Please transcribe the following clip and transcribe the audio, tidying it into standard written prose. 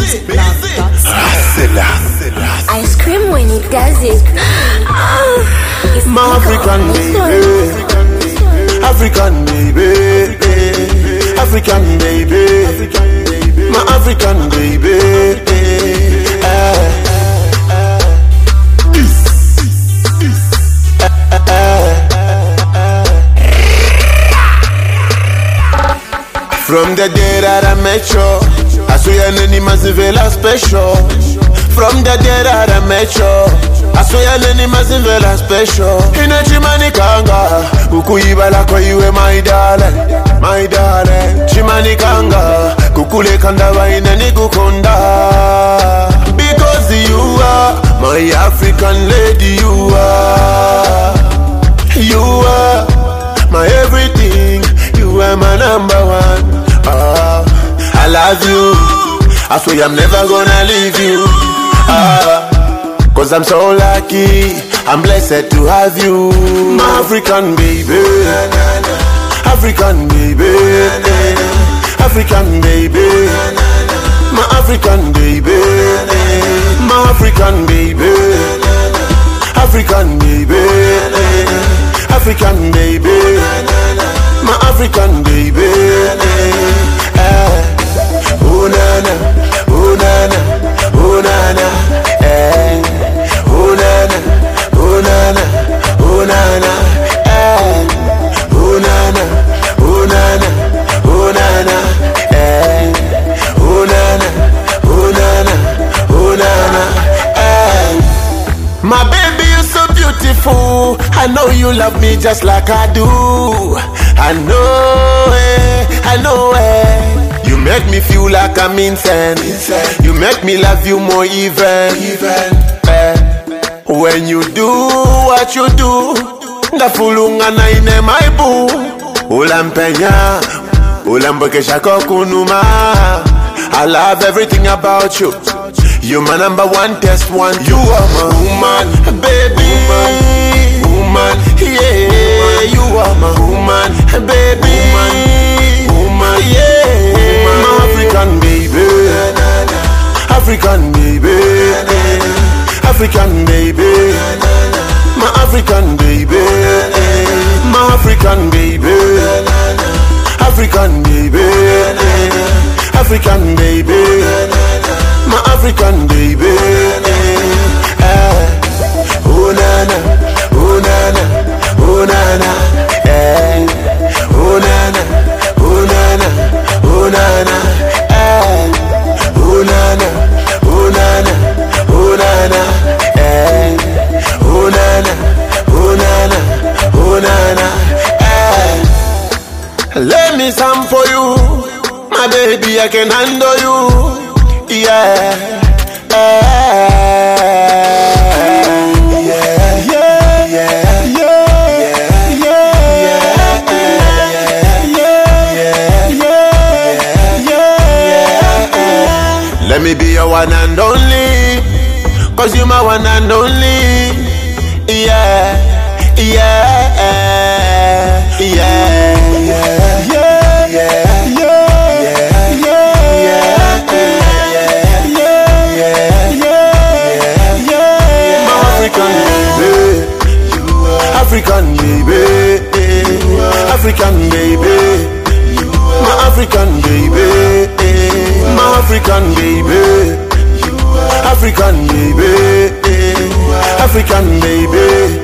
I scream when he does it. My African baby, African baby, African baby, my African baby. From the day that I met you, I saw your name as a vela special. From the day that I met you, I saw your name as a vela special. In a chimani kanga, ukuibala kwa iwe my darling. Chimani kanga, kukule kanda wa inani kukonda. Because you are my African lady, you are my everything. You are my number one. I love you. I swear I'm never gonna leave you. Cause I'm so lucky, I'm blessed to have you. My African baby, African baby, African baby, my African baby, my African baby, African baby, African baby, my African baby. Oh nana, oh nana, oh nana, oh nana, oh nana, oh nana, oh nana, oh nana, oh nana, oh nana, oh nana, oh nana. My baby, you're so beautiful. I know you love me just like I do. I know it, I know it. You make me feel like I'm insane. You make me love you more even. When you do what you do, ndafulunga na ine my boo. Ulampenya, ulambokesha kokunuma. I love everything about you. You're my number one test one. You are my woman, baby. Woman, yeah. You are my woman, baby. Woman, yeah. My African baby, African baby, African baby, my African baby, my African baby, African baby, African baby, my African baby. Oh nana, oh nana, oh nana, oh nana, oh nana, oh nana, oh nana, oh nana, oh nana, oh nana, oh nana, oh nana. Let me sing for you, my baby. I can handle you, yeah. Let me be your one and only, cause you my one and only. Yeah, yeah, yeah, yeah, yeah, yeah. My African baby, African baby, African baby, my African baby, my African baby, African baby, African baby.